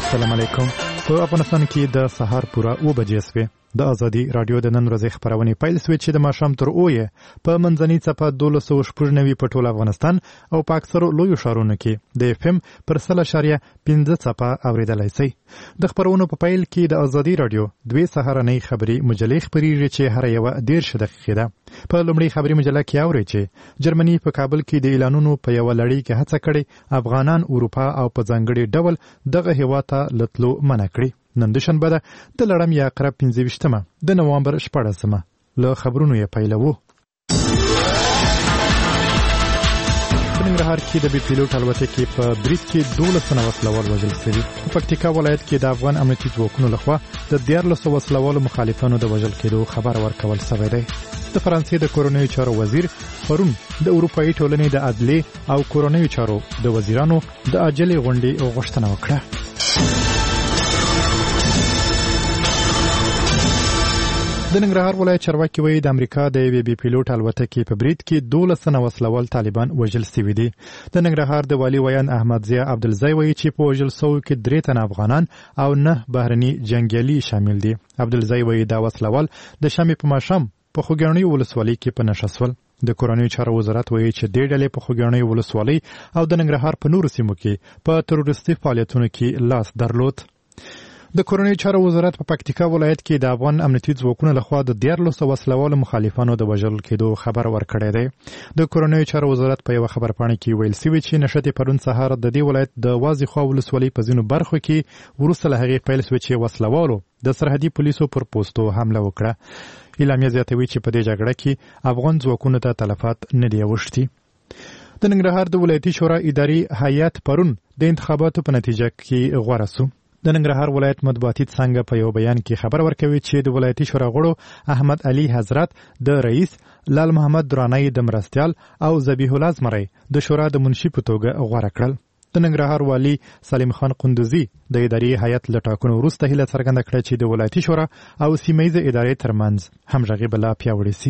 السلام علیکم. په افغانستان کې د سهار پوره 9 بجې شوې. د ازادي رادیو د نن ورځې خبرونه پیل شوې چې د ماښام تر 8 په منځنۍ څپه 1290 په ټول افغانستان او په اکثرو لویو ښارونو کې د FM پر 0.15 څپه اوریدلای شي. د خبرونو په پیل کې د ازادي رادیو دوه سهارنۍ خبري مجلې خبريږي چې هر یو 10 دقیقې ده. په لومړی خبري مجله کې اوري چې جرمني په کابل کې د اعلانونو په یو لړۍ کې هڅه کړې افغانان اروپا او په ځانګړي ډول دغه هیواد ته لتلو منع کړي. نن د شنبه ده د لړم یا قرب 15 د نوامبر 14 له خبرونو یې پیلوو. په ننګرهار کې د بي پیلوټ الوتکې په بریټ کې 12 وسلوال وژل شوي. په پکتیکا ولایت کې د افغان امنیتي ځواکونو لخوا د 14 وسلوالو مخالفانو د وژل کېدو خبر ورکول شوی دی. د فرانسې د کورونیو چارو وزیر پرون د اروپאי ټولنې د عدلي او کورونیو چارو د وزیرانو د عاجلې غونډې غوښتنه وکړه. د ننګرهار ولایت چارواکي وایي د امریکا د بي پیلوټ الوتکې په بریټ کې 12 وسلوال طالبان وژل شوي دي. د ننګرهار د والي ویان احمد ضیا عبدالزی وایي چې په وژل شوو کې 3 تنه افغانان او 9 بهرني جنگیالي شامل دي. عبدالزی وایي دا وسلوال د شمې په ماښام په خوګیاڼي ولسوالۍ کې په نشه شول. د کورنیو چارو وزارت وایي چې د ډلې په خوګیاڼي ولسوالۍ او د ننګرهار په نورو سیمو کې په تروریستي فعالیتونو کې لاس درلود. د کورنیو چارو وزارت په پکتیکا ولایت کې د افغان امنیتي ځواکونو لخوا د 14 وسلوالو مخالفانو د وژل کېدو خبر ورکړی دی. د کورنیو چارو وزارت په یو خبرپاڼه کې ویل شوی چې نشته پرون سهار د دې ولایت د وازیخوا ولسوالۍ په ځینو برخو کې وروسته له هغې پیل شوی چې وسلوالو د سرحدي پولیسو پر پوستو حمله وکړه. اعلامیه زیاتوي چې په دې جګړه کې افغان ځواکونو ته تلفات نه دي اوښتي. د ننګرهار د ولایتي شورا اداري هیئت پرون د انتخاباتو په نتیجه کې غوره شو. د ننګرهار ولایت مطبوعاتي څنګه په یو بیان کې خبر ورکوي چې د ولایتي شورا غړو احمد علي حضرت د رئیس، لال محمد درانی د مرستیال او ذبیح الله زمری د شورا د منشي په توګه غوره کړل. د ننګرهار والی سلیم خان قندوزی د اداري هیئت له ټاکنو وروسته هیله څرګنده کړه چې د ولایتي شورا او سیمه ییزه ادارې ترمنځ همغږي بلا پیاوړې شي.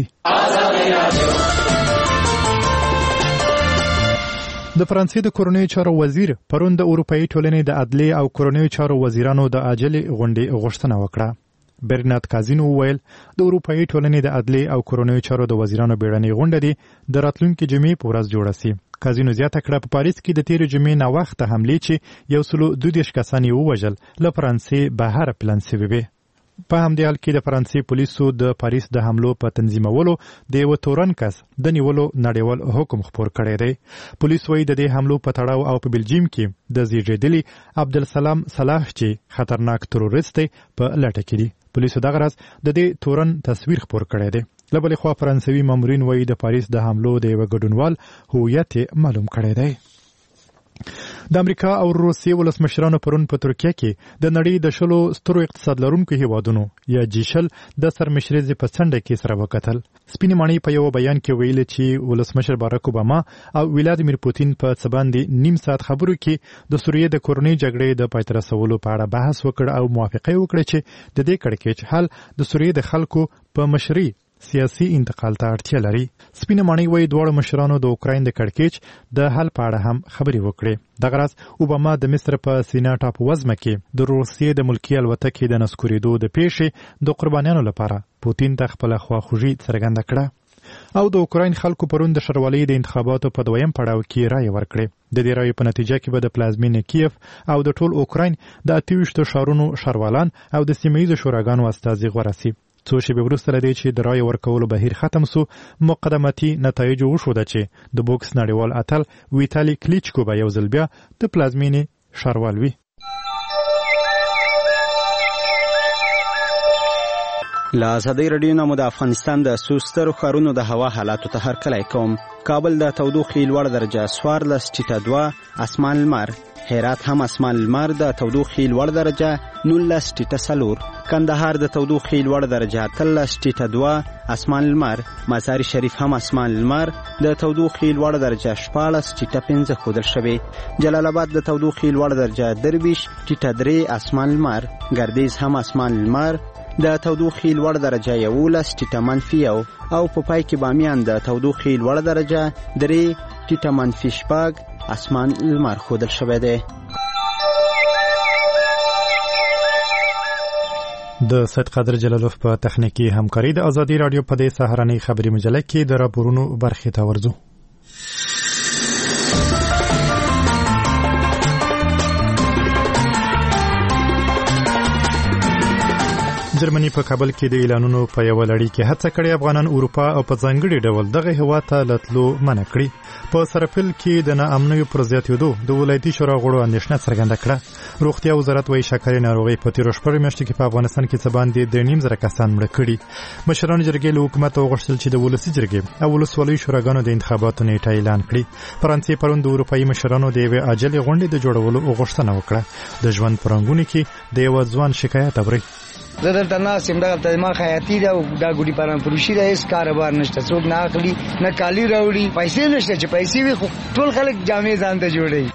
د فرانسې د کورنیو چارو وزیر پرون د اروپאי ټولنې د عدلي او کورنیو چارو وزیرانو د عاجلې غونډې غوښتنه وکړه. برنارد کازینو وویل د اروپאי ټولنې د عدلي او کورنیو چارو د وزیرانو بیړنۍ غونډه دی د راتلونکي جمعې په ورځ جوړه شي. کازینو زیاته کړه په پاریس کې د تیر جمعې نه وخت حملې چې 132 کسان یې ووژل له فرانسې بهر پلان شوی وي. په همدې حال کې د فرانسې پولیسو د پاریس د حملو په تنظیمولو د یو تورن کس د نیولو نړیوال حکم خپور کړی دی. پولیس وایي د دې حملو په تړاو او په بلجیم کې د زیږیدلي عبدالسلام صلاح چې خطرناک تروریست دی په لټه کې دي. پولیسو دغه ورځ د دې تورن تصویر خپور کړی دی. له بلې خوا فرانسوي مامورین وایي د پاریس د حملو د یو ګډونوال هویت معلوم کړی دی. د امریکا او روسیې ولسمشرانو پرون په ترکیه کې د نړۍ د 10 سترو اقتصاد لرونکو هیوادونو یا جیشل د سرمشرۍ په څنډه کې سره وکتل. سپینې ماڼۍ په یو بیان کې ویل چې ولسمشر باراک اوباما او ولادیمیر پوتین په څه باندې نیم ساعت خبرو کې د سوریې د کورنۍ جګړې د پای ته رسولو په اړه بحث وکړ او موافقه وکړه چې د دې کړکېچ حل د سوریې د خلکو په مشرۍ سیاسي انتقال ته اړتیا لري. سپینه ماڼۍ وایي دواړو مشرانو د اوکراین د کړکېچ د حل په اړه هم خبرې وکړې. دغه ورځ اوباما د مصر په سینا ټاپووزمه کې د روسیې د ملکي الوتکې د نسکورېدو د پیښې د قربانیانو لپاره پوتین ته خپله خواخوږي څرګنده کړه. او د اوکراین خلکو پرون د ښاروالۍ د انتخاباتو په دویم پړاو کې رایه ورکړې. د دې رایې په نتیجه کې به د پلازمینې کیف او د ټول اوکراین د 28 ښارونو ښاروالان او د سیمه ییزو شوراګانو استازي غوره شي. څو شېبې وروسته له دې چې د رایې ورکولو بهیر ختم شو، مقدماتي نتایجو وښوده چې د بوکس نړیوال اتل ویتالي کلیچکو به یو ځل بیا د پلازمینې ښاروال وي. له ازادۍ راډیو نه مو د افغانستان د څو سترو ښارونو د هوا حالاتو ته هرکلی کوم. کابل د تودوخې لوړه درجه 14.2، اسمان لمر. هرات هم اسمان لمر د تودوخې لوړه درجه 19.4. کندهار د تودوخې لوړه درجه 13.2، اسمان لمر. مزار شریف هم اسمان لمر د تودوخې لوړه درجه 14.5 ښودل شوې. جلال آباد د تودوخې لوړه درجه 23.3، اسمان لمر. ګردیز هم اسمان لمر د تودوخې لوړه درجه 11.-1 او په پای کې بامیان د تودوخې لوړه درجه 3.-6، اسمان لمر ښودل شوی دی. د سید قادر جلالوف په تخنیکی همکاري د ازادي رادیو په دې سهارنۍ خبري مجله کې د راپورونو برخې ته ورځو. جرمني په کابل کې د اعلانونو په یو لړۍ کې هڅه کړې افغانان اروپا او په ځانګړي ډول دغه هیواد ته لتلو منع کړي. په سرپل کې د ناامنیو پر زیاتېدو د ولایتي شورا غړو اندېښنه څرګنده کړه. روغتیا وزارت وايي شکرې ناروغي په تیرو شپږو میاشتو کې په افغانستان کې څه باندې 2.5 کسان مړه کړي. مشران جرګې له حکومت وغوښتل چې د ولسي جرګې او ولسوالیو شوراګانو د انتخاباتو نیټه اعلان کړي. فرانسې پرون د اروپایي مشرانو د یوې عاجلې غونډې د جوړولو غوښتنه وکړه. د ژوند په رنګونو کې د یو ځوان شکایت اوري. زه دلته ناسم دغه ما خیاطي ده او دا ګوډي پران فروشي ده، هیڅ کاروبار نشته، څوک نه اخلي نه کالی راوړي، پیسې نشته، چې پیسې وي خو ټول خلک جامې ځان ته جوړوي.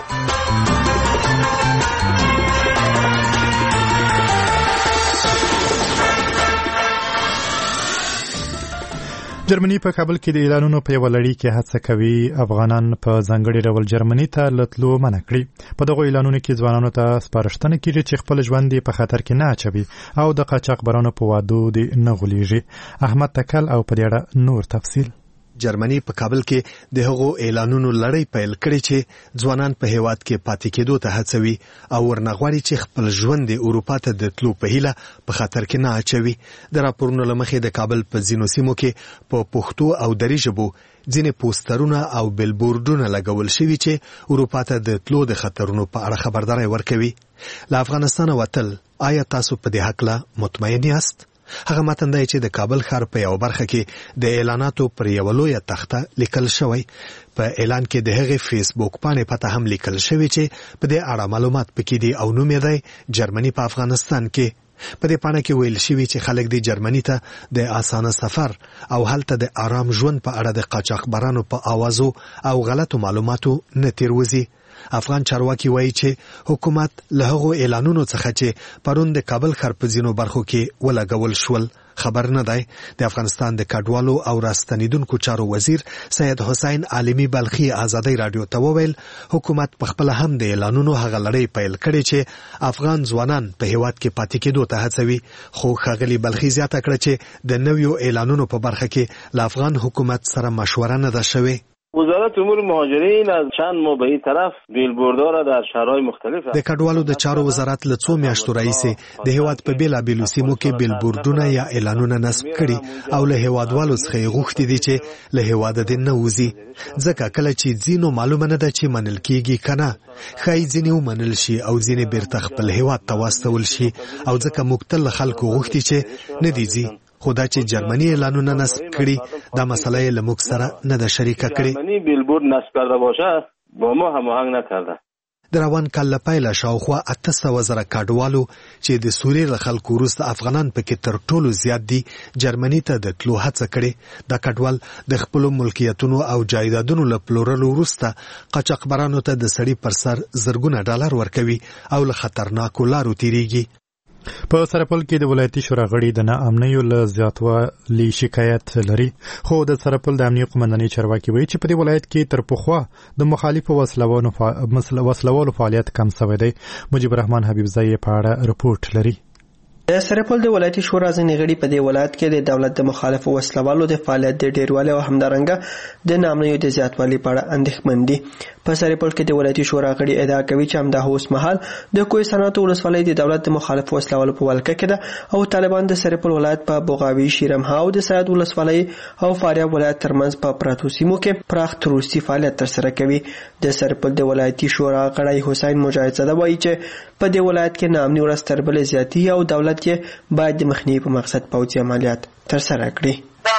جرمني په کابل کې د اعلانونو په یو لړۍ کې هڅه کوي افغانان په ځانګړي ډول جرمني ته لتلو منع کړي. په دغه اعلانونو کې ځوانانو ته سپارښتنه کیږي چې خپل ژوند په خطر کې نه اچوي او د قاچاقبرانو په وادو دې نه غولېږي. احمد تکل او په دې اړه نور تفصیل. جرمني په کابل کې د هغو اعلانونو لړۍ پیل کړې چې ځوانان په هیواد کې پاتې کېدو ته هڅوي او ورنغواړي چې خپل ژوند د اروپا ته د تلو په هیله په خطر کې نه اچوي. د راپورونو له مخې د کابل په ځینو سیمو کې په پښتو او دري ژبو ځینې پوسټرونه او بیلبورډونه لګول شوي چې اروپا ته د تلو د خطرونو په اړه خبرداري ورکوي. له افغانستان وتل، آیا تاسو په دې حق مطمئن یاست؟ هغه متن دی چې د کابل ښار په یو برخه کې د اعلاناتو پر یو لویه تخته لیکل شوی. په اعلان کې د هغې فیسبوک پاڼې پته هم لیکل شوی چې په دې اړه معلومات پکې دي او نوم یې دی جرمني په افغانستان کې. په دې پاڼه کې ویل شوی چې خلک د جرمني ته د اسانه سفر او هلته د آرام ژوند په اړه د قاچاقبرانو په اوازو او غلطو معلوماتو نه تیروځي. افغان چارواکي وایي چې حکومت له هغو اعلانونو څخه چې پرون د کابل ښار په ځینو برخو کې ولګول شول خبر نه دی. د افغانستان د کډوالو او راستنیدونکو چارو وزیر سید حسین عالمی بلخي ازادي رادیو ته وویل حکومت په خپل هم د اعلانونو هغه لړۍ پیل کړې چې افغان ځوانان په هیواد کې پاتې کېدو ته هڅوي. خو ښاغلي بلخي زیاته کړه چې د نویو اعلانونو په برخه کې له افغان حکومت سره مشوره نه ده شوې. وزارت امور مهاجرین از چند ماه به این طرف بیلبوردها را در شهرهای مختلف د کډوالو د چارو وزارت له څو میاشتو راهیسې د هیواد په بیلابیلو سیمو کې بیلبوردونه یا اعلانونه نصب کړي او له هیوادوالو څخه یې غوښتي دي چې له هیواده دې نه وځي، ځکه کله چې ځینو معلومه نه ده چې منل کېږي که نه، ښایي ځینې ومنل شي او ځینې بیرته خپل هیواد ته واستول شي او ځکه موږ تل له خلکو غوښتي چې نه دي ځي. خو دا چې جرمني اعلانونه نصب کړي دا مسئله یې له موږ سره نه ده شریکه کړې. جرمنی بیلبورد نصب کرده باشه با ما هماهنگ نکرده. د روان کال له پیله شاوخوا 800,000 کډوالو چې د سوریې له خلکو وروسته افغانان پکې تر ټولو زیات دي جرمني ته د تلو هڅه کړې. دا کډوال د خپلو ملکیتونو او جایدادونو له پلورلو وروسته قاچاقبرانو ته د سړي پر سر زرګونه ډالر ورکوي او له خطرناکو لارو تیریږي. په سرپل کې د ولایتي شورا غړي د ناامنیو له زیاتوالي شکایت لري. خو د سرپل د امنیت قومندانۍ چارواکي وایي چې په دې ولایت کې تر پخوا د مخالفو وسلوالو فعالیت کم شوی دی. مجيب الرحمن حبیبزئی په اړه رپورټ لري. د سرپل د ولایتي شورا ځینې غړي په دې ولایت کې د دولت د مخالفو وسلوالو د فعالیت د ډیروالي او همدارنګه د ناامنیو د زیاتوالي په اړه اندېښمن دي. په سرپل کې د ولایتي شورا غړي ادعا کوي چې همدا اوس مهال د کوه صنعت ولسوالۍ د دولت د مخالفو وسلوالو په ولکه کې ده او طالبان د سرپل ولایت په بوغاوي، شیرمها او د سید ولسوالۍ او فاریاب ولایت ترمنځ په پراتو سیمو کې پراخ تروریستي فعالیت ترسره کوي. د سرپل د ولایتي شورا غړی حسین مجاهد زاده وایي چې په دې ولایت کې ناامني ورځ تر بلې زیاتې او دولت یې باید د مخنیوي په مقصد پوځي عملیات ترسره کړي.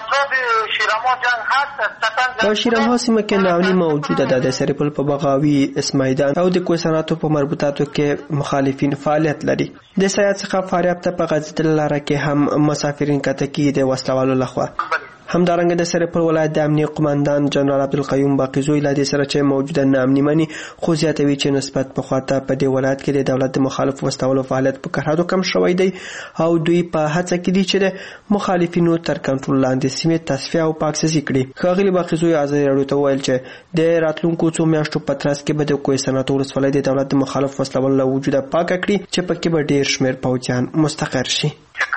په شیرمها سیمه کې ناامني موجوده ده. د سرپل په بغاوي، اسماعیلان او د کوه صنعتو په مربوطاتو کې مخالفین فعالیت لري. د سید څخه فاریاب ته په غځېدلې لاره کې هم مسافرین کته کېږي د وسلوالو لخوا. همدارنګه د سرپل ولایت د امنیه قوماندان جنرال عبدالقیوم باقیزوی لا د سره چې موجوده ناامني مني خو زیاتوي چې نسبت په خواته په دې ولایت کې د دولت د مخالف وسلوالو فعالیت په کرهادو کم شوی دی او دوی په هڅه کې دي چې د مخالفینو تر کنټرول لاندې سیمې تصفیه او پاکسازي کړي. ښاغلي باقیزوی ازادي راډیو ته وویل چې د راتلونکو څو میاشتو په ترڅ کې به د کوهستانات ولسوالۍ د دولت د مخالف وسلوالو له وجوده پاکه کړي چې پکې به ډیر شمېر پوځیان مستقر شي.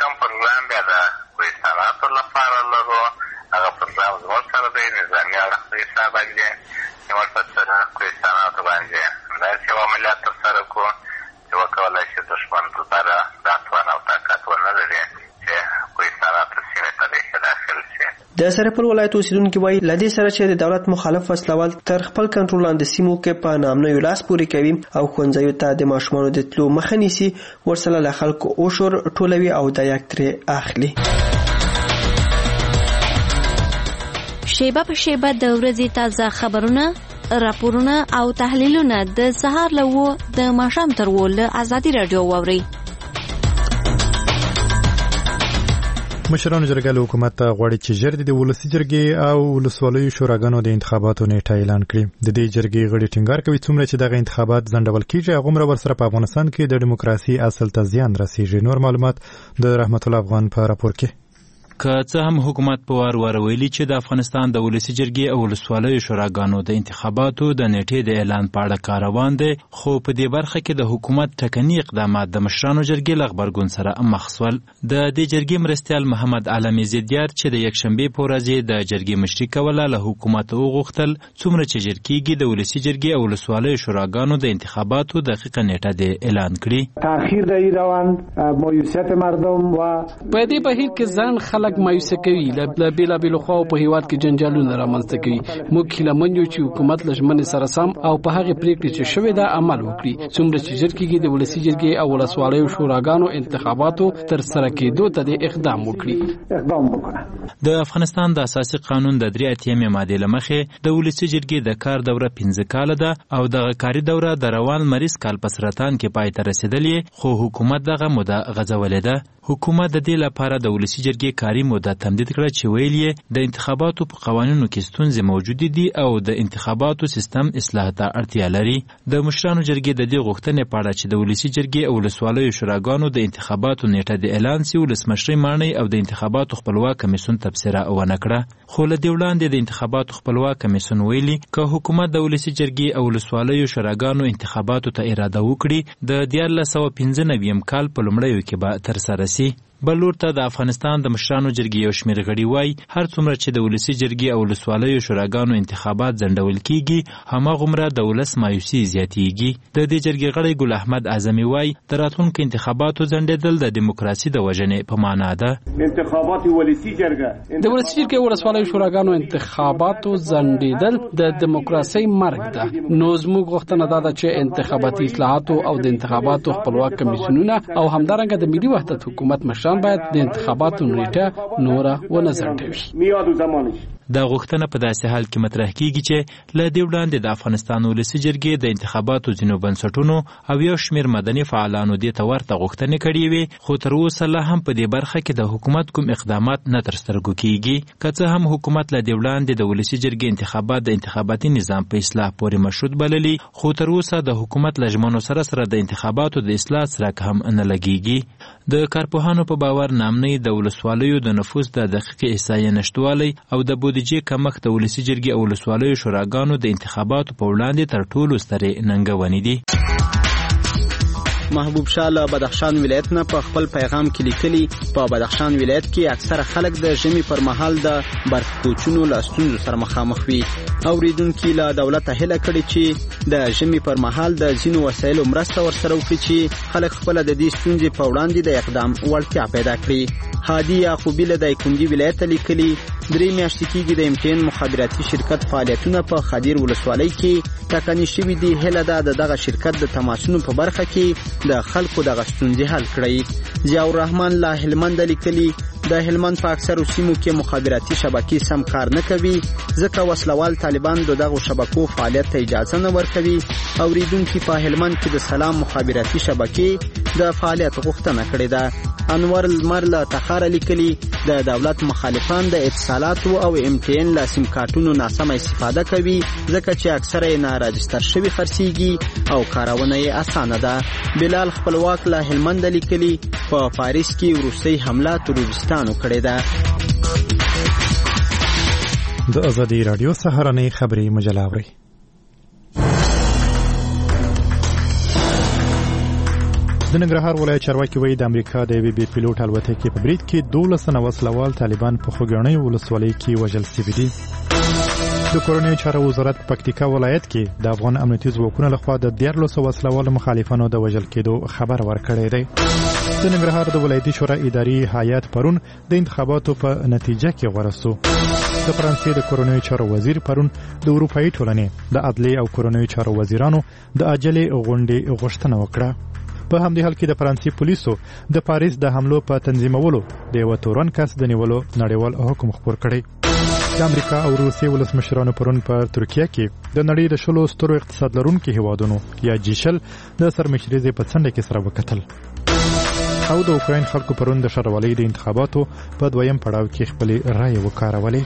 د سرپل ولایت اوسیدونکو وایي لدې سره چې د دولت مخالف وسلوال تر خپل کنټرول لاندې سیمو کې په نامنوي لاس پورې کوي او ښوونځیو ته د ماشومانو د تلو مخه نیسي، ورسره له خلکو اوشور ټولوي او د یک ترې اخلي. شیبه په شیبه د ورځې تازه خبرونه، راپورونه او تحلیلونه د سهار له 9 د ماښام تر 10 له ازادي راډیو واورئ. مشرانو جرګه له حکومت غواړي چې ژر د ولسي جرګې او ولسوالیو شوراګانو د انتخاباتو نیټه اعلان کړي. د دې جرګې غړي ټینګار کوي څومره چې دغه انتخابات ځنډول کیږي هغومره ورسره په افغانستان کې د دیموکراسي اصل ته زیان رسیږي. نور معلومات د رحمت الله افغان په راپور کې. که څه هم حکومت په وار ویلي چې د افغانستان د ولسي جرګې او ولسوالیو شوراګانو د انتخاباتو د نیټې د اعلان په اړه کار روان دی، خو په دې برخه کې د حکومت ټکني اقدامات د مشرانو جرګې له غبرګون سره مخ شول. د دې جرګې مرستیال محمد علامي زیدیار چې د یکشنبې په ورځ د جرګې مشري کوله له حکومت وغوښتل څومره چې ژر کېږي د ولسي جرګې او ولسوالیو شوراګانو د انتخاباتو دقیقه نیټه د اعلان کړي. تأخیر در این روند مایوسیت مردم و په دې بهیر کې ځان خلک مایوسه کوي، له بیلابیلو خواو په هیواد کې جنجالونه رامنځته کوي. موږ هیله یو چې حکومت له ژمنې سره سم او په هغې پریکړې چې شوې ده عمل وکړي، څومره چې ژر کېږي د ولسي جرګې او ولسوالیو شوراګانو انتخاباتو تر سره کېدو ته د اقدام وکړي. د افغانستان د اساسي قانون د 83 مادې له مخې د ولسي جرګې د کار دوره 15 کاله ده او دغه کاري دوره د روان مریض کال په سرطان کې پای ته رسېدلې، خو حکومت دغه موده غځولې ده. حکومت د دې لپاره د ولسي جرګې کاري موده تمدید کړه چې ویل یې د انتخاباتو په قوانینو کې ستونزې موجودې دي او د انتخاباتو سیستم اصلاح ته اړتیا لري. د مشرانو جرګې د دې غوښتنې په اړه چې د ولسي جرګې او ولسوالیو شوراګانو د انتخاباتو نیټه د اعلان سي ولسمشري ماڼۍ او د انتخاباتو خپلواک کمیسیون تبصره ونه کړه. خو له دې وړاندې د انتخاباتو خپلواک کمیسیون ویلي که حکومت د ولسي جرګې او ولسوالیو شوراګانو انتخاباتو ته اراده وکړي د 1995 کال په لومړیو کې به ترسره سي. بل لور ته د افغانستان د مشرانو جرګې یو شمېر غړي وایي هر څومره چې د ولسي جرګې او ولسوالیو شوراګانو انتخابات ځنډول کیږي هماغومره د ولس مایوسي زیاتیږي. د دې جرګې غړی ګل احمد اعظمي وایي د راتلونکو انتخاباتو ځنډېدل د دیموکراسي د وژنې په معنا ده. انتخابات ولسي جرګه د ولسي جرګې او ولسوالیو شوراګانو انتخاباتو ځنډېدل د دیموکراسي مرګ ده. نو زموږ غوښتنه دا ده چې انتخاباتي اصلاحاتو او د انتخاباتو خپلواک کمیسیونونه او همدارنګه د ملي وحدت حکومت مشران باید د انتخاباتو نیټه نوره ونه ځنډوي. دا غوښتنه په داسې حال کې مطرح کیږي چې له دې وړاندې د افغانستان ولسي جرګې د انتخاباتو ځینو بنسټونو او یو شمېر مدني فعالانو دې ته ورته غوښتنې کړې وي، خو تر اوسه لا هم په دې برخه کې د حکومت کوم اقدامات نه تر سترګو کیږي. که څه هم حکومت له دې وړاندې د ولسي جرګې انتخابات د انتخاباتي نظام په اصلاح پورې مشروط بللي، خو تر اوسه د حکومت له ژمنو سره د انتخاباتو د اصلاح څرک هم نه لګیږي. د کارپوهانو په باور نامنۍ د ولسوالیو د نفوذ د دقیقې احصایې نشتوالی او د بودیجې کمښت د ولسي جرګې او ولسوالیو شوراګانو د انتخاباتو په وړاندې تر ټولو سترې ننګونې دي. محبوب شاه له بدخشان ولایت نه په خپل پیغام کې لیکلي په بدخشان ولایت کې اکثره خلک د ژمي پر مهال د برف کوچونو له ستونزو سره مخامخ وي. اوریدونکي له دولته هیله کړې چې د ژمي پر مهال د ځینو وسایلو مرسته ورسره وکړي چې خلک خپل د دې ستونزې په وړاندې د اقدام وړتیا پیدا کړي. هادي یعقوبی له دایکنډي ولایت لیکلي 3 میاشتې کېږي د MTN مخابراتي شرکت فعالیتونه په خدیر ولسوالۍ کې ټاکنې شوي دي. هیله ده د دغه شرکت د تماسونو په برخه کې د خلکو دغه ستونزې حل کړي. ضیاء الرحمن له هلمند لیکلي د هلمند په اکثرو سیمو کې مخابراتي شبکې سم کار نه کوي، ځکه وسلوال طالبان دغه شبکو فعالیت ته اجازه نه ورکوي. اوریدونکو په هلمند کې د سلام مخابراتي شبکې د فعالیت غوښتنه کړې ده. انور المر له تخار لیکلي د دولت مخالفان د اتصالاتو او MTN له سیم کارتونو ناسمه استفاده کوي، ځکه چې اکثره یې نه راجستر شوي خرڅیږي او کارونه یې اسانه ده. بلال خپلواک له هلمند لیکلي په پاریس کې وروستۍ حمله تروریستانو کړې ده. د ازادي رادیو سهارنۍ خبري مجله اورئ. د ننګرهار ولایت چارواکي وایي د امریکا د بي پیلوټ الوتکې په برید کې 12 وسلوال طالبان په خوګړنۍ ولسوالۍ کې وژل شوي دي. د کورنیو چارو وزارت په پکتیکا ولایت کې د افغان امنیتي ځواکونو لخوا د 14 وسلوال مخالفانو د وژل کېدو خبر ورکړی دی. د ننګرهار د ولایتي شورا اداري هیئت پرون د انتخاباتو په نتیجه کې غوره شو. د فرانسې د کورنیو چارو وزیر پرون د اروپایي ټولنې د عدلیې او کورنیو چارو وزیرانو د عاجلې غونډې غوښتنه وکړه. په همدې حال کې د فرانسې پولیسو د پاریس د حملو په تنظیمولو د یو تورن کس د نیولو نړیوال حکم خپور کړی. د امریکا او روسیې ولسمشرانو پرون په ترکیه کې د نړۍ د 10 سترو اقتصاد لرونکو هیوادونو یا جیشل د سرمشرۍ په څنډه کې سره وکتل. او د اوکراین خلکو پرون د شاروالۍ د انتخاباتو په دویم پړاو کې خپل رائے وکارولې.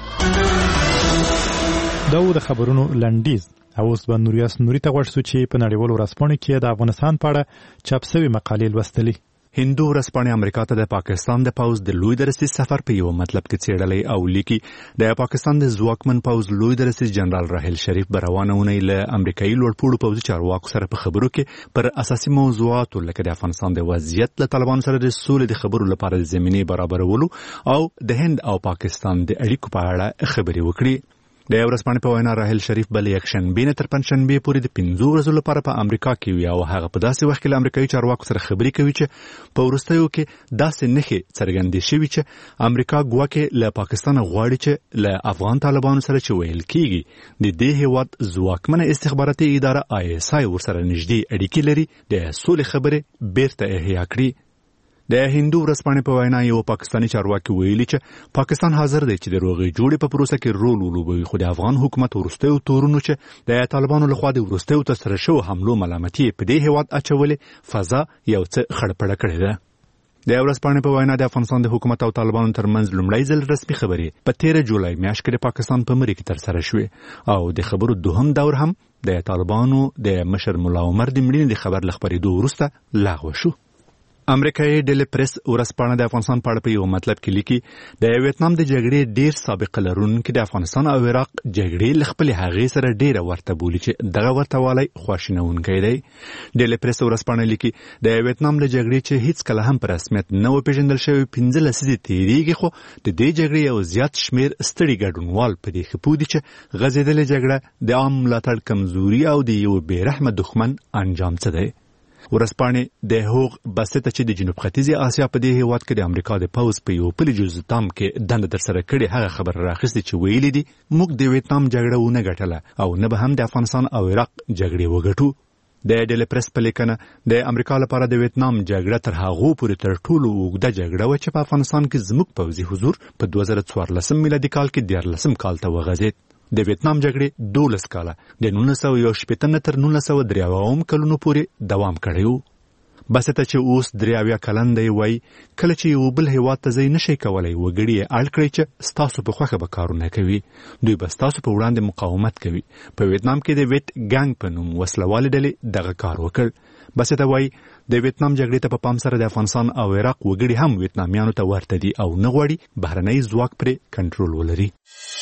دا و د خبرونو لنډیز. اوس به نوریاس نوري ته غوښتو چې په نړیوالو ورځپاڼو کې د افغانستان په اړه چاپ شوی مقالې لوستلې. هندو ورځپاڼې امریکا ته د پاکستان د پوځ د لوی درسي سفر په یو مطلب کې څېړلې او لیکي د پاکستان د ځواکمن پوځ لوی درسي جنرال راهیل شریف روانونه له امریکایي لوړپوړو پوځي چارواکو سره په خبرو کې پر اساسي موضوعاتو لکه د افغانستان د وضعیت له طالبان سره د سولې د خبرو لپاره زمینه برابرولو او د هند او پاکستان د اړیکو په اړه خبرې وکړي. د ورځپاڼې په وینا راهیل شریف بل یکشنبه تر پنځشنبه پورې د 15 ورځو لپاره په امریکا کې وي او هغه په داسې وخت کې له امریکایي چارواکو سره خبرې کوي چې په وروستیو کې داسې نښې څرګندې شوي چې امریکا ګواکې له پاکستان غواړي چې له افغان طالبانو سره چې ویل کیږي د دې هیواد ځواکمنه استخباراتي اداره ISI ورسره نږدې اړیکې لري د سولې خبرې بیرته احیا کړي. د هندو ورځپاڼې په وینا یو پاکستاني چارواکي ویلي چې پاکستان حاضر دی چې د روغې جوړې په پروسه کې رول ولوبوي، خو د افغان حکومت وروستیو تورونو چې د طالبانو لخوا د وروستیو ترسره شوو حملو ملامتي په دې هیواد اچولې فضا یو څه خړپړه کړې ده. د ورځپاڼې په وینا د افغانستان د حکومت او طالبانو ترمنځ لومړی ځل رسمي خبرې په 13 جولای میاشت کې د پاکستان په مری کې ترسره شوې او د خبرو دوهم دور هم د طالبانو د مشر مولا عمر د مړینې د خبر لخبرېدو وروسته لغوه شو. امریکایي ډیلی پریس ورځپاڼه د افغانستان په اړه په یو مطلب کې لیکي د ویتنام د جګړې ډیر سابقه لرونکي د افغانستان او عراق جګړې له خپل هغې سره ډیره ورته بولي چې دغه ورته والی خواشینونکی دی. ډیلی پریس ورځپاڼه لیکي د ویتنام له جګړې چې هیڅ کله هم په رسمیت نه وپېژندل شوی 15 لسیزې تېرېږي، خو د دې جګړې یو زیات شمېر ستړي ګډونوال په دې ښه پوه دي چې غځېدلې جګړه د عام ملاتړ کمزوري او د یو بېرحمه دښمن انجام څه دی. ورځپاڼې د هوغ بسته چې د جنوب ختیځې آسیا په دې هیواد کې د امریکا د پوځ په یو پلي جزتام کې دنده ترسره کړې هغه خبر راخیستې چې ویلي دي موږ د ویتنام جګړه ونه ګټله او نه به هم د افغانستان او عراق جګړې وګټو. د ډیلی پریس په لیکنه د امریکا لپاره د ویتنام جګړه تر هغو پورې تر ټولو اوږده جګړه وه چې په افغانستان کې زموږ پوځي حضور په 2014 میلادي کال کې 14 کال ته وغځېد. د ویتنام جګړې 12 کاله د 1918 تر 1993 کلونو پورې دوام کړی و. بسته چې اوس 83 کلن دی وای کله چې یو بل هیواد ته ځای نشي کولای وګړي اړ کړی چې ستاسو په خوخه به کارونه کوي، دوی به ستاسو په وړاندې مقاومت کوي. په ویتنام کې د ویت ګانګ په نوم وسلوال ډلې دغه کار وکړ. بسته وای د ویتنام جګړې ته په پام سره د افغانستان او عراق وګړي هم ویتنامیانو ته ورته دي او نه غواړي بهرنۍ ځواک پرې کنټرول ولري.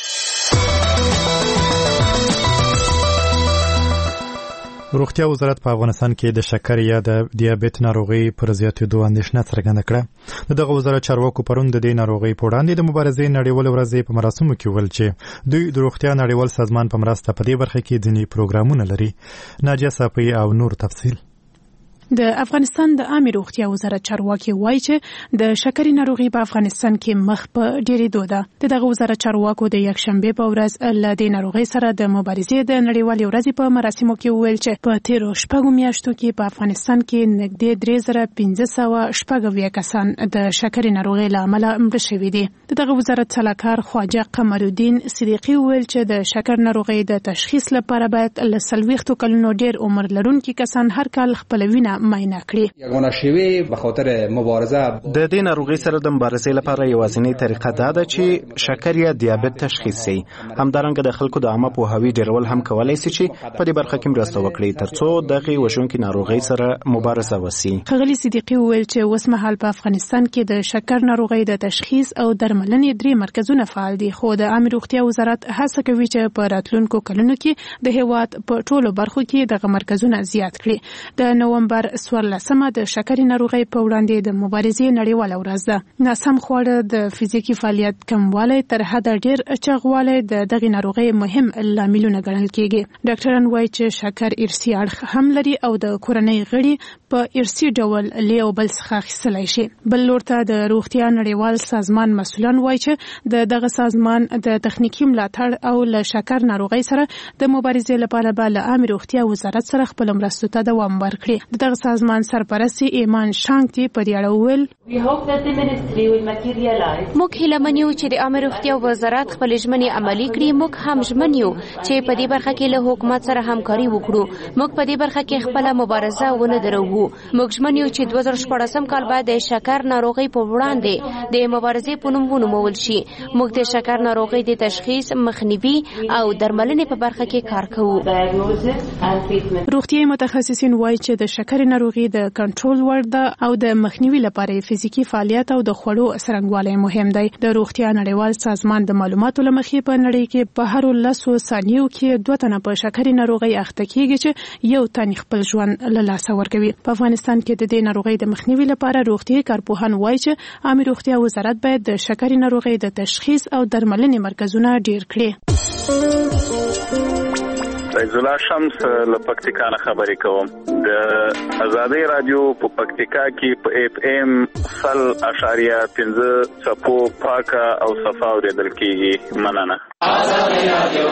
روغتیا وزارت په افغانستان کې د شکر یا د دیابېت ناروغي پر زیاتېدو اندېښنه څرګنده کړه. دغه وزارت چارواکو پرون د دې ناروغي په وړاندې د مبارزې نړیوال ورځ په مراسمو کې ویل چې دوی د روغتیا نړیوال سازمان په مرسته په دې برخه کې ځینې پروګرامونه لري. ناجیه صافی او نور تفصیل. د افغانستان د عامه روغتیا وزارت چارواکي وایي چې د شکرې ناروغي په افغانستان کې مخ په ډېرېدو ده. دغه وزارت چارواکو د یکشنبه په ورځ له دې ناروغۍ سره د مبارزې د نړیوالې ورځې په مراسمو کې وویل چې په تیرو 6 میاشتو کې په افغانستان کې نږدې 3570 کسان د شکرې ناروغۍ له امله مړه شوي دي. دغه وزارت سلاکار خواجه قمرالدین صدیقی وویل چې د شکر ناروغۍ د تشخیص لپاره باید له 40 کلونو ډېر عمر لرونکي کسان هر کال خپل وینه معاینه کړي. یگانه شیوه به خاطر مبارزه د دې ناروغۍ سره د مبارزې لپاره یوازینی طریقه دا ده چې شکر یا دیابت تشخیص شي. همدارنګه د خلکو د عامه پوهاوی ډیرول هم کولای شي چې په دې برخه کې مرسته وکړي ترڅو دغه وژونکي ناروغۍ سره مبارزه وشي. ښاغلي صدیقي وویل چې اوس مهال په افغانستان کې د شکر ناروغۍ د تشخیص او درملنې 3 مرکزونه فعال دي، خو د عامه روغتیا وزارت هڅه کوي چې په راتلونکو کلونو کې د هیواد په ټولو برخو کې دغه مرکزونه زیات کړي. د نومبر 14مه د شکرې ناروغۍ په وړاندې د مبارزې نړیواله ورځ ده. ناسم خواړه، د فزیکي فعالیت کموالی، تر حده ډیر چاغوالی د دغه ناروغۍ مهم لاملونه ګڼل کیږي. ډاکټران وایي چې شکر ارثي اړخ هم لري او د کورنۍ غړي په ارثي ډول له یو بل څخه اخیستلی شي. بل لور ته د روغتیا نړیوال سازمان مسؤلان وایي چې دغه سازمان د تخنیکي ملاتړ او له شکر ناروغۍ سره د مبارزې لپاره به له عامه روغتیا وزارت سره خپل مرستو ته دوام ورکړي. دغه سازمان سرپرست ایمان شانګتی په دې اړه وویل موږ هیله یو چې د عامه روغتیا وزارت خپل ژمنې عملي کړي. موږ هم ژمن یو چې په دې برخه کې له حکومت سره همکاري وکړو. موږ په دې برخه کې خپل مبارزه ونه درو. موږ ژمن یو چې 2014 کال بعد د شکر ناروغۍ په وړاندې د مبارزې په نوم ونومول شي. موږ د شکر ناروغۍ د تشخیص، مخنیوي او درملنې په برخه کې کار کوو. روغتیايي متخصصین وایي چې د شکر ناروغي د کنټرول وړ ده او د مخنیوي لپاره فزیکي فعالیت او د خوړو څرنګوالی مهم دی. د روغتیا نړیوال سازمان د معلوماتو له مخې په نړۍ کې په هر 10 ثانیو کې 2 تنه په شکر ناروغي اخته کیږي چې یو تن خپل ژوند له لاسه ورکوي. په افغانستان کې د دې ناروغي د مخنیوي لپاره روغتیايي کارپوهان وایي چې عامه روغتیا وزارت باید د شکر ناروغي د تشخیص او درملنې مرکزونه ډیر کړي. عزیزالله شمس له پکتیکا نه خبرې کوم. د آزادۍ رادیو په پکتیکا کې په اف ام 0.5 څپو پاکه او صفا اورېدل کېږي. مننه. آزادۍ رادیو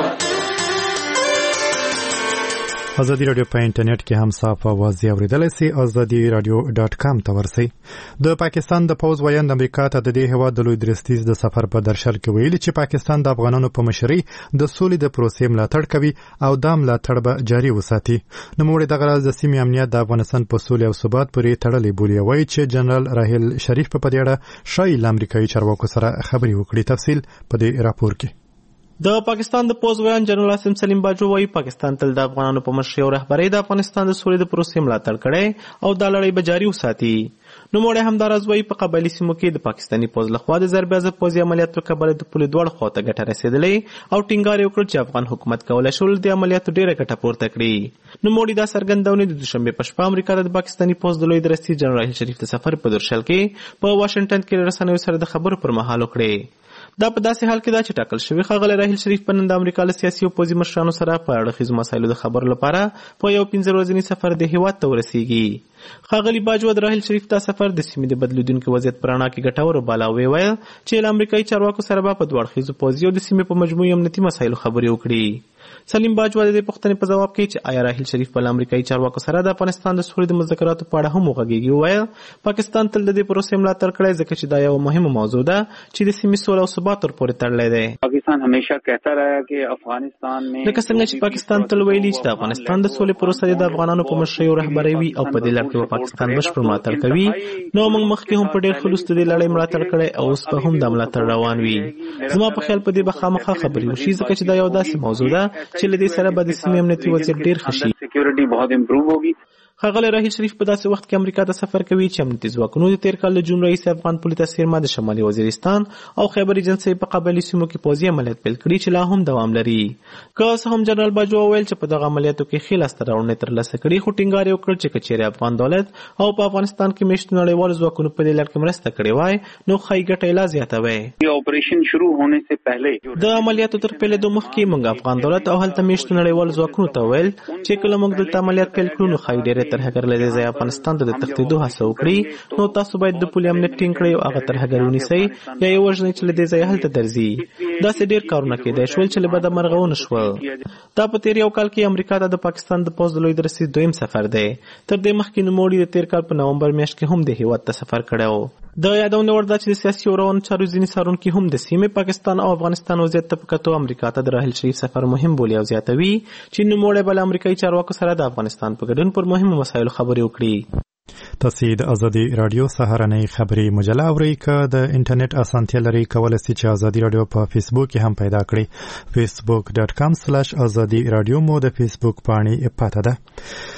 په انټرنیټ کې هم صاف आवाज اوریدلای شي. azadiradio.com ته ورسئ. د پاکستان د پوز ویاند امریکا ته د دې هواد د لوی درستیز د سفر په درشل کې ویلي چې پاکستان د افغانانو په مشرۍ د سولې د پروسې ملاتړ کوي او دا ملاتړ به جاري وساتي. نوموړي دغه راز د سیمې امنیت د افغانستان په سولې او ثبات پورې تړلې بولي. وایي چې جنرال راهیل شریف په دې اړه شایي له امریکایي چارواکو سره خبرې وکړي. تفصیل په دې راپور کې. د پاکستان د پوز ویان جنرال عاصم سلیم باجو وایي پاکستان تل د افغانانو په مشرۍ او رهبرۍ د افغانستان د سولې د پروسې ملاتړ کړی او دا لړۍ به جاري وساتي. نوموړی همداراز وایي په قبایلي سیمو کې د پاکستاني پوز لخوا د ضربې اضافه پوځي عملیاتو له کبله د پولې دواړو خواته ګټه رسېدلې او ټینګار یې وکړ چې افغان حکومت کولی شول د عملیاتو ډېره ګټه پورته کړي. نوموړي دا څرګندونې د دوشنبې په شپه امریکا ته د پاکستاني پوز د لوی درستیز جنرال راهیل شریف د سفر په درشل کې په واشنګټن کې رسنیو سره د خبرو پر مهال وکړې. دا په داسې حال کې دا چې ټاکل شوی ښاغلی راهیل شریف په نن د امریکا له سیاسي او پوځي مشرانو سره په اړخیزو مسایلو د خبرو لپاره په یو 15 ورځني سفر د هیواد ته ورسیږي. ښاغلي باجوه د راهیل شریف دا سفر د سیمې د بدلیدونکي وضعیت په رڼا کې ګټور وباله او ویل چې له امریکایي چارواکو سره به په دوه اړخیزو پوځي او د سیمې په مجموعي امنیتي مسایلو خبرې وکړي. سلیم باجوه د دې پوښتنې په ځواب کې چې آیا راهیل شریف په امریکایي چارواکو سره د افغانستان د سولې د مذاکراتو په اړه هم وغږیږي وویل پاکستان تل د دې پروسې ملاتړ کړی ځکه چې دا یو مهمه موضوع ده چې د سیمې سوله او ثبات ورپورې تړلی دی. پاکستان همیشه کہتا رہا کہ افغانستان میں لکه څنګه چې پاکستان تل ویلي چې د افغانستان د سولې پروسه د افغانانو په مشرۍ او رهبرۍ وي او په دې لړ کې پاکستان بشپړ ملاتړ کوي. نو موږ مخکې هم په ډېر خلوص د دې لړۍ ملاتړ کړی او اوس به هم دا ملاتړ روان وي. زما په خیال په دې به خامخا خبرې وشي ځکه چې دا یو داسې موضوع ده چې له دې سره به د سیمې امنیتي وضعیت ډېر ښه شي. سکیورټي بہت امپروو ہوگی. ښاغلی راهیل شریف په داسې وخت کې امریکا ته سفر کوي چې امنیتي ځواکونو د تېر کال د جون رئیس افغان پولي تسخیرما د شمالي وزیرستان او خیبر ایجنسۍ په قبایلي سیمو کې پوځي عملیات پیل کړي چې لا هم دوام لري. که څه هم جنرال باجوه وویل چې په دغه عملیاتو کې ښې لاسته راوړنې ترلاسه کړي خو ټینګار یې وکړ چې که چیرې افغان دولت او په افغانستان کې میشتو نړیوالو ځواکونو په دې لړ کې مرسته کړې وای نو ښایي ګټه یې لا زیاته وی. آپریشن شروع ہونے سے پہلے د عملیاتو تر پیلېدو مخکې موږ افغان دولت او هلته میشتو نړیوالو ځواکونو ته ویل چې کله موږ دلته عملیات پیل کړو نو ښایي ډېرې نوموړي ترهګر له ځای افغانستان ته د تښتېدو هڅه وکړي نو تاسو باید د پولي امنیت ټینګ کړئ او هغه ترهګر ونیسئ یا یې وژنئ چې له دې ځایه هلته درځي. داسې ډېر کارونه کېدای شول چې له بده مرغه ونه شول. دا په تېر یو کال کې امریکا ته د پاکستان د پوځ د لوی درستي دویم سفر دی. تر دې مخکې نوموړي د تېر کال په نومبر میاشت کې هم د هېواد ته سفر کړی و. د یادونه وړ ده چې د سیاسي او روانو چارو ځینې څارونکي هم د سیمې پاکستان او افغانستان وضعیت ته په کتو امریکا ته د راحیل شریف سفر مهم بولي او زیاتوي چې نوموړی به له امریکایي چارواکو سره د افغانستان په ګډون پر مهمو مسایلو خبرې وکړي. تاسې د ازادي رادیو سهارنۍ خبري مجله اورئ. که د انټرنیټ اسانتیا لرئ کولی شئ چې ازادي رادیو په فیسبوک کې هم پیدا کړئ. facebook.com/ازادي رادیو مو د فیسبوک پاڼې پاته ده.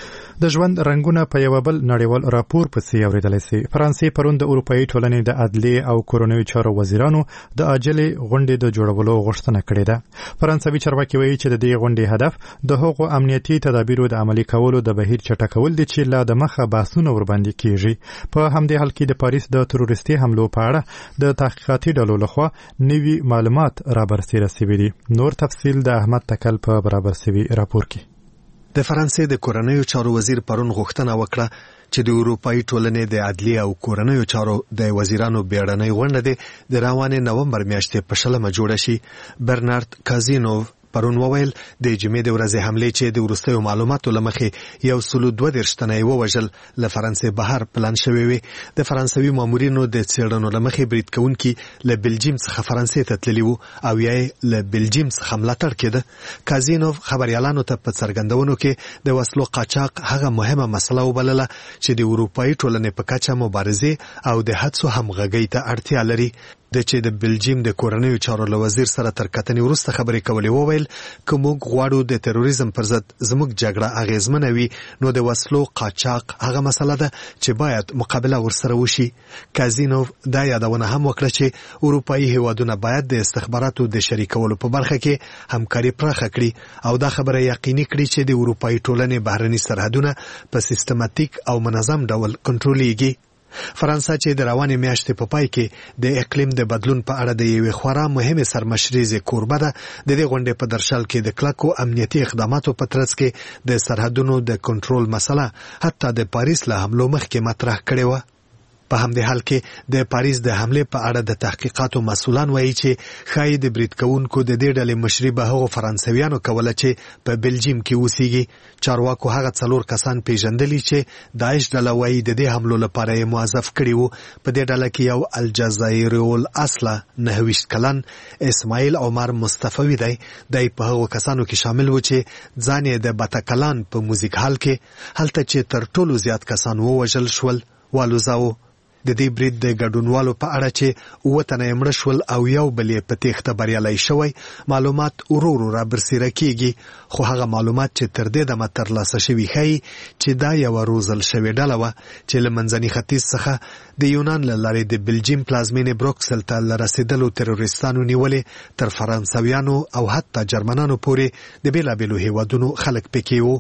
د ژوند رنګونه په یو بل نړیوال راپور پسې اوریدلی سي. فرانسې پرون د اروپایي ټولنې د عدلیې او کورنیو چارو وزیرانو د عاجلې غونډې د جوړولو غوښتنه کړې ده. فرانسوي چارواکي وایي چې د دې غونډې هدف د هغو امنیتي تدابیرو د عملي کولو د بهیر چټکول دي چې لا د مخه بحثونه ورباندې کیږي. په همدې حال کې د پاریس د تروریستي حملو په اړه د تحقیقاتي ډلو لخوا نوي معلومات رابرسېره سوي دي. نور تفصیل د احمد تکل په برابر سوي راپور کې. د فرانسې د کورنیو چارو وزیر پرون غوښتنه وکړه چې د اروپایي ټولنې د عدلیې او کورنیو چارو د وزیرانو بیړنۍ غونډه د روانې نومبر میاشتې په 20 جوړه شي. برنارد کازینوف پرون وویل د جمعې د ورځې حملې چې د وروستیو معلوماتو له مخې 132 تنه یې ووژل له فرانسې بهر پلان شوی وي. د فرانسوي مامورینو د څېړنو له مخې برید کوونکي له بلجیم څخه فرانسې ته تللي وو او یا یې له بلجیم څخه ملاتړ کېده. کازینوف خبریالانو ته په څرګندونو کې د وسلو قاچاق هغه مهمه مسله وبلله چې د اروپایي ټولنې په کچه مبارزې او د هڅو همغږۍ ته اړتیا لري. د چې د بلجیم د کورنیو چارو له وزیر سره تر کتنې وروسته خبرې کولې وویل که موږ غواړو د تروریزم پر ضد زموږ جګړه اغیزمنه وي نو د وسلو قاچاق هغه مسله ده چې باید مقابله ورسره وشي. کازینوف دا یادونه هم وکړه چې اروپایي هیوادونه باید د استخباراتو د شریکولو په برخه کې همکاري پراخه کړي او دا خبره یقیني کړي چې د اروپایي ټولنې بهرني سرحدونه په سیستماتیک او منظم ډول کنټرولېږي. فرانسه چې د روانې میاشتې په پای کې د اقلیم د بدلون په اړه د یوې خورا مهمې سرمشریزې کوربه ده د دې غونډې په درشل کې د کلکو امنیتي اقداماتو په ترڅ کې د سرحدونو د کنټرول مسله حتی د پاریس له حملو مخکې مطرح کړې وه. په همدې حال کې د پاریس د حملې په اړه د تحقیقاتو مسؤلان وایي چې ښایي د برید کوونکو د دې ډلې مشري به هغو فرانسویانو کوله چې په بلجیم کې اوسېږي. چارواکو هغه 4 کسان پیژندلي چې داعش ډله وایي د دې حملو لپاره یې موظف کړي وو. په دې ډله کې یو الجزایري الاصله 29 کلن اسماعیل عمر مصطفی دی. دی په هغو کسانو کې شامل و چې ځان یې د باتاکلان په موزیک هال کې هلته چې تر ټولو زیات کسان ووژل شول والوزاو. د دې برید د ګډونوالو په اړه چې 9 تنه مړه شول او یو بل یې په تېښته بریالی شوی معلومات ورو ورو رابرسېره کېږي. خو هغه معلومات چې تر دې دمه ترلاسه شوي ښیي چې دا یوه روزل شوې ډله وه چې له منځني ختیځ څخه د یونان له لارې د بلجیم پلازمینې بروکسل ته له رسېدلو تروریستانو نیولې تر فرانسویانو او حتی جرمنانو پورې د بېلابېلو هیوادونو خلک پکې وو.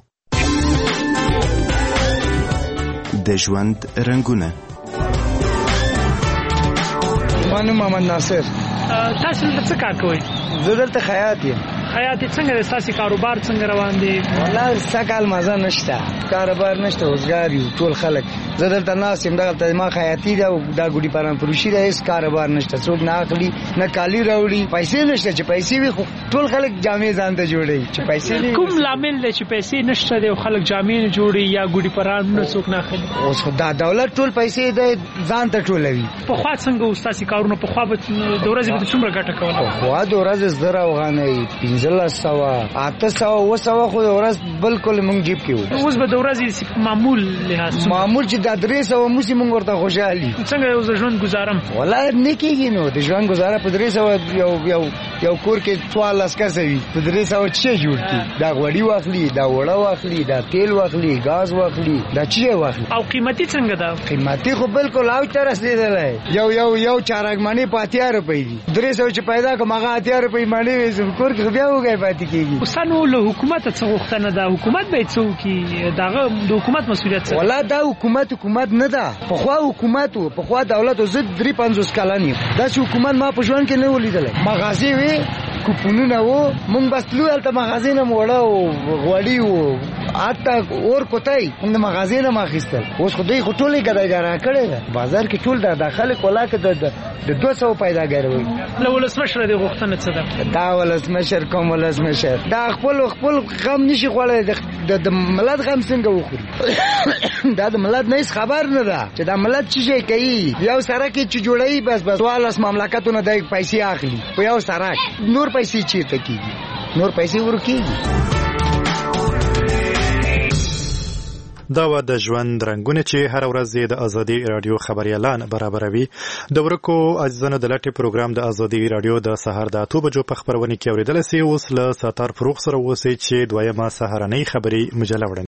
د ژوند رنګونه. مانو محمد ناصر. تاسو دلته څه کار کوئ؟ زه دلته خیاط یم. خیاط څنګه دی ستاسو کاروبار څنګه روان دی؟ والله سږ کال مزه نشته، کاروبار نشته، روزګار یو ټول خلک. زه دلته ناست یم، دغلته ما خیاطي ده او دا ګوډي پران فروشي ده، هېڅ کاروبار نشته، څوک نه اخلي نه کالي راوړي، پیسې نشته. چې پیسې وي خو ټول خلک جامې ځان ته جوړوي. چې پیسې کوم لامل دی چې پیسې نشته دی او خلک جامې نه جوړوي یا ګوډي پران نه څوک نه اخلي؟ اوس خو دا دولت ټول پیسې دی ځان ته ټولوي. پخوا څنګه وو ستاسو کارونه؟ پخوا به د ورځې به څومره ګټه کوله؟ پخوا د ورځې 1000 افغانۍ، 1500، 800، 900 خو د ورځ بالکل مونږ جیب کې وو. اوس به د ورځې معمول لحاظ معمول چې د 300 موسی مونږ ورته خوشحالي. څنګه یو ژوند گزارم؟ والله نه کېږي نو د ژوند گزاره په 300 یو کور کې 14 کسه وي، په 300 چې جوړ کی دا غوړي واخلي، دا وړه واخلي، دا تیل واخلي، غاز واخلي، دا چی واخلي. او قیمتي څنګه ده؟ قیمتي خو بالکل او تر رسیدلې یو چارګمانی په 80 روپۍ دي. 300 چې پیدا کوم هغه 80 روپۍ باندې وې کور کې بیا وګای پاتې کېږي. وسانو له حکومت څخه غوښتنه ده، حکومت به څه کوي؟ داغه د حکومت مسؤلیت څه؟ والله دا حکومت نه ده، پخوا حکومت وو، پخوا دولت زه 53 کلن یم. دا چې حکومت ما په ژوند کې نه ولیدل. مغازي وي، کوپونونه وو، مونږ بس لو الته مغازینه موړه او غوړی وو اته اور کوتای د مغازې نه ماخستل اوس خو دوی ټولې ګډه کړې ده بازار کې ټول د داخله کولا کې د 200 پیداګر وي له ولسمشر د غوښتنه څه ده دا ولسمشر کوم ولسمشر دا خپل غم نشي خوړل د ملت غم څنګه وخوري دا د ملت نه خبر نه ده چې دا ملت څه کوي یو سره کې چې جوړي بس والاس مملکتونه د پیسې اخلي په یو سره نور پیسې چیرته کیږي نور پیسې ورکیږي دا و د ژوند رنگونه چې هر ورځ د ازادي رادیو خبريالان برابروي د ورکو عزیزانو د لټي پروګرام د ازادي رادیو د سهار د 8 بجو په خبرونه کې اوریدل سي اوس له ستار فروغ سره وسی چې دویمه سهارنۍ خبري مجله